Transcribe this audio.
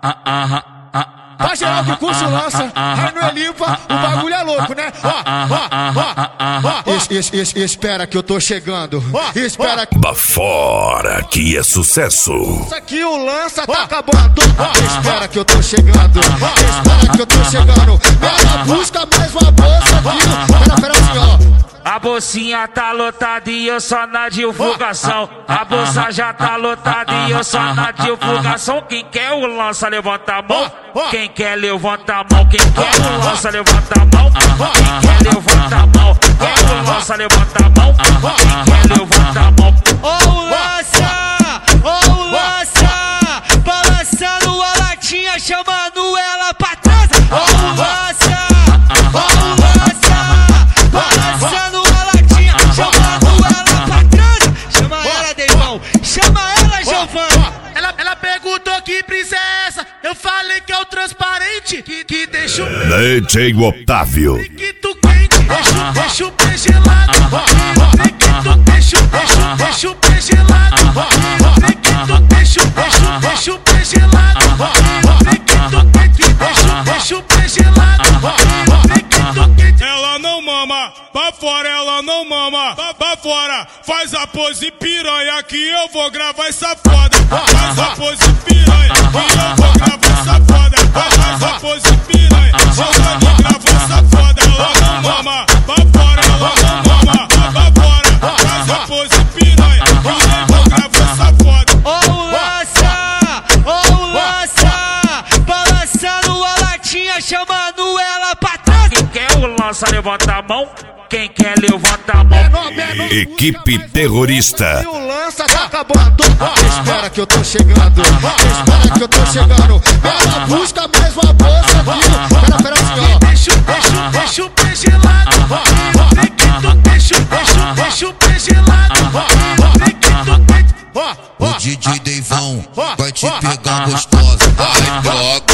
Pra geral que curso lança, aí não é limpa, o bagulho é louco, né? Espera que eu tô chegando. Espera que... Bafora, que é sucesso. Isso aqui o lança tá acabando. Espera que eu tô chegando. Espera que eu tô chegando. Ela busca mais uma bolsa, viu? Pera assim, ó. A bolsinha tá lotada e eu só na divulgação. A bolsa já tá lotada e eu só na divulgação. Quem quer o lança, levanta a mão. Quem quer, levanta a mão. Quem quer o lança, levanta a mão. Quem quer, levanta a mão. Quer o lança, levanta a mão. Quem quer, levanta a mão. Ó o lança, balançando a latinha, chamando ela pra trás. Ó o lança, balançando a latinha, chamando ela pra trás. Chama ela, Deivão, chama ela, Giovanni. Ela perguntou que princesa, eu falei que é o transparente, que deixa o DJ Otávio. pequito quente, deixa o pé gelado. Pequito, deixa o pé gelado. Pequito, deixa o pé gelado. Pequito quente, deixa o pé gelado. Pequito quente. Ela não mama, pra fora ela não mama, pra fora. Faz a pose piranha que eu vou gravar essa foda. Faz a pose piranha que eu vou gravar essa foda. Faz a pose piranha, eu vou gravar essa foda. Ela não mama, pra fora ela não mama, pra fora. Faz a pose piranha que eu vou gravar essa foda. Ó o lança, balançando a latinha, chamando ela pra trás. Quem quer o lança, levanta a mão. Quem quer, levanta a mão. Equipe terrorista. E o lança tá acabando. Espera que eu tô chegando. Espera que eu tô chegando. Ela busca mais uma bolsa, viu? Pera assim, ó. Deixa o pé gelado. Pequito, deixa o pé gelado. Pequito, O DJ Deivão vai te pegar gostosa. Ai, droga.